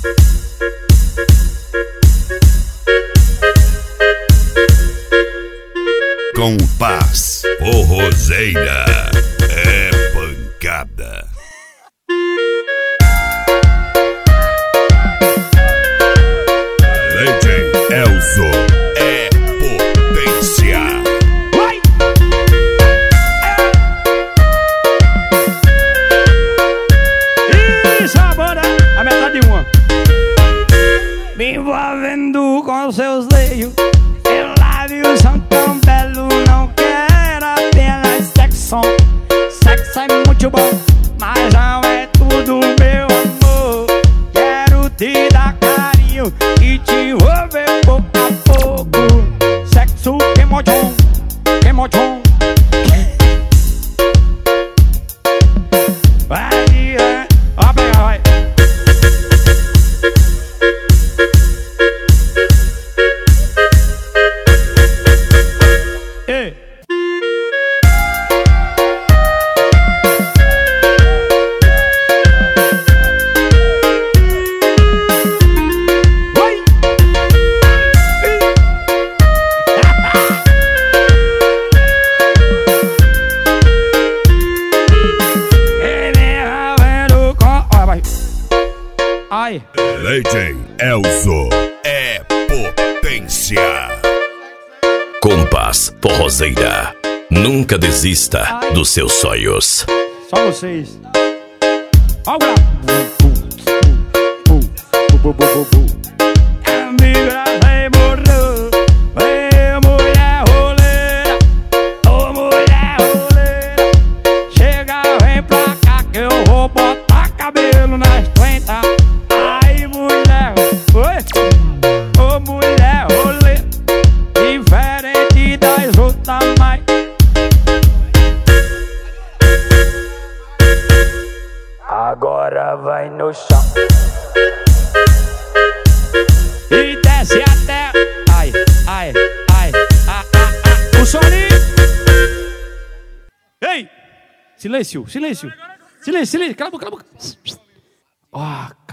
Compás Forrozeira é pancada. Legend Elzo é potência. Vai! E sabora a metade de uma. Me envolvendo com seus seios, eu lábios são tão belos. Não quero apenas sexo. Sexo é muito bom, mas não é tudo, meu amor. Quero te dar carinho e te envolver pouco a pouco. Sexo queimodão, queimodão. Vai, ó, pega, vai. Ei. Ai. Legend Elzo é potência. Compás Forrozeira. Nunca desista dos seus sonhos. Só vocês. Ó o amiga sem morrer. Ei, mulher roleira. Ô, mulher roleira. Chega, vem pra cá que eu vou botar cabelo nas 30. Ai, mulher. Oi. Ô, mulher roleira. Diferente das outras, mas agora vai no chão e desce até. Ai, ai, ai, o soninho. Ei! Silêncio, silêncio. Silêncio, silêncio. Cala a boca, cala a boca. Ó.